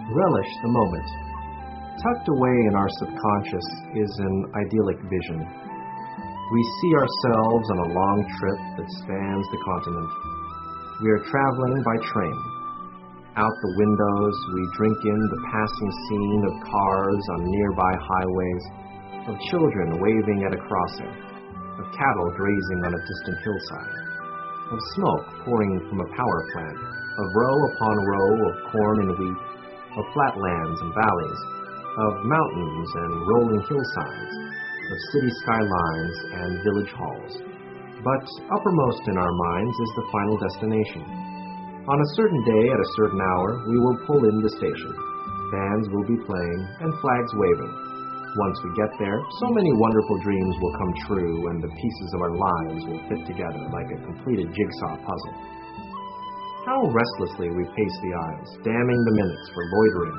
Relish the moment. Tucked away in our subconscious is an idyllic vision. We see ourselves on a long trip that spans the continent. We are traveling by train. Out the windows, we drink in the passing scene of cars on nearby highways, of children waving at a crossing, of cattle grazing on a distant hillside, of smoke pouring from a power plant, of row upon row of corn and wheat, of flatlands and valleys, of mountains and rolling hillsides, of city skylines and village halls. But uppermost in our minds is the final destination. On a certain day at a certain hour, we will pull in the station. Bands will be playing and flags waving. Once we get there, so many wonderful dreams will come true and the pieces of our lives will fit together like a completed jigsaw puzzle. How restlessly we pace the aisles, damning the minutes for loitering,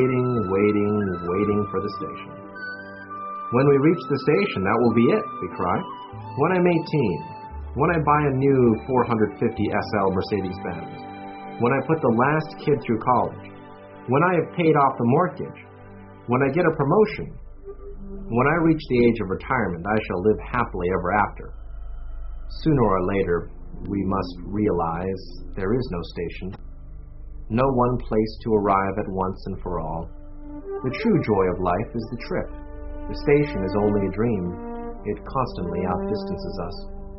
waiting for the station. When we reach the station, that will be it, we cry. When I'm 18, when I buy a new 450 SL Mercedes-Benz, when I put the last kid through college, when I have paid off the mortgage, when I get a promotion, when I reach the age of retirement, I shall live happily ever after. Sooner or later, we must realize there is no station, no one place to arrive at once and for all. The true joy of life is the trip. The station is only a dream. It constantly outdistances us.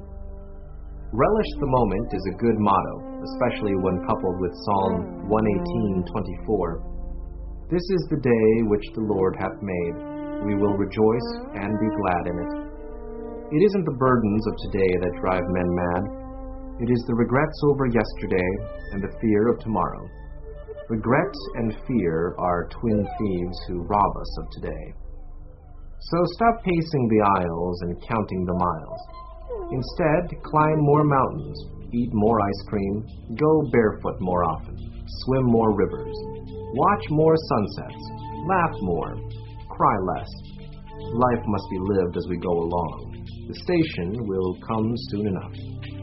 Relish the moment is a good motto, especially when coupled with Psalm 118:24. This is the day which the Lord hath made. We will rejoice and be glad in it. It isn't the burdens of today that drive men mad. It is the regrets over yesterday and the fear of tomorrow. Regret and fear are twin thieves who rob us of today. So stop pacing the aisles and counting the miles. Instead, climb more mountains, eat more ice cream, go barefoot more often, swim more rivers, watch more sunsets, laugh more, cry less. Life must be lived as we go along. The station will come soon enough.